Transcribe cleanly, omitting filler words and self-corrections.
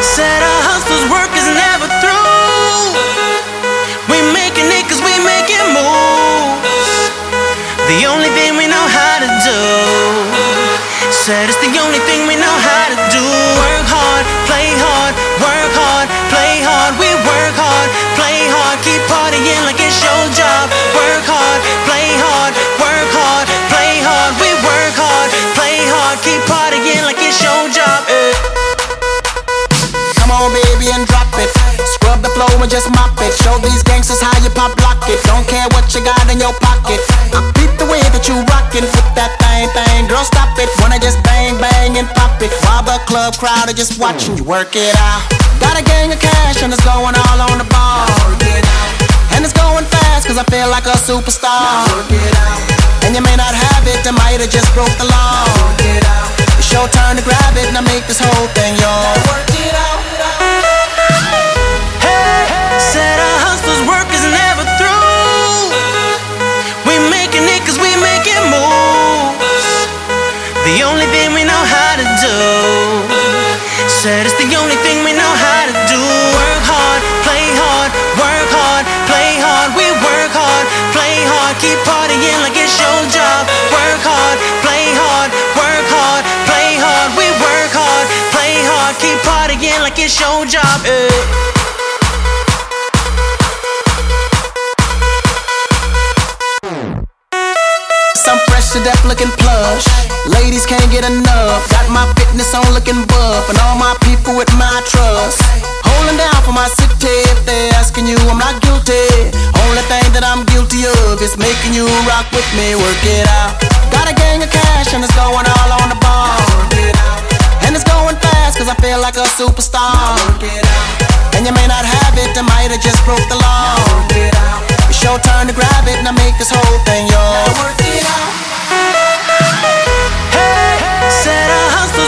Said our hustle's work is never through. We making it cause we making moves. The only thing we know how to do. Said it's the only thing we know how to do. Work hard, play hard, work hard, play hard. We work hard, play hard, keep partying like it's your job. Work hard, play hard, work hard, play hard. We work hard, play hard, keep partying like it's your job. Come on, baby, and drop it. Scrub the floor and just mop it. Show these gangsters how you pop lock it. Don't care what you got in your pocket. I beat the way that you rockin'. Flip that thing, girl, stop it. Wanna just bang, bang, and pop it. While the club crowd are just watching you work it out. Got a gang of cash and it's going all on the ball. And it's going fast cause I feel like a superstar. And you may not have it, I might have just broke the law. It's your turn to grab it and I make this whole thing yours. Work it out. Said our hustle's work is never through. We making it cause we making moves. The only thing we know how to do. Said it's the only thing we know how to do. Work hard, play hard, work hard, play hard. We work hard, play hard, keep partying like it's your job. Work hard, play hard, work hard, play hard. We work hard, play hard, keep partying like it's your job. I'm fresh to death looking plush. Ladies can't get enough. Got my fitness on looking buff. And all my people with my trust. Holding down for my city. If they're asking you, I'm not guilty. Only thing that I'm guilty of is making you rock with me. Work it out. Got a gang of cash and it's going all on the ball. And it's going fast cause I feel like a superstar. And you may not have it, I might have just broke the law. It's your turn to grab it and I make this whole thing yours. Said our hustle